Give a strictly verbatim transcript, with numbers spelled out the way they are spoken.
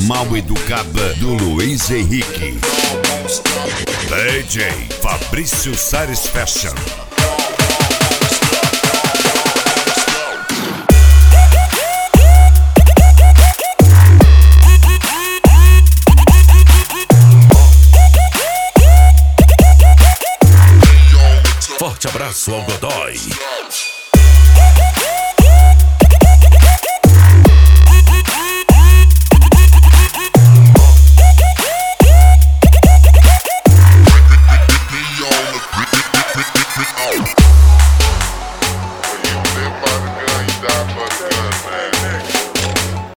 Mal Educada do Luiz Henrique. D J Fabrício Sares Fashion. Forte abraço ao Godoy.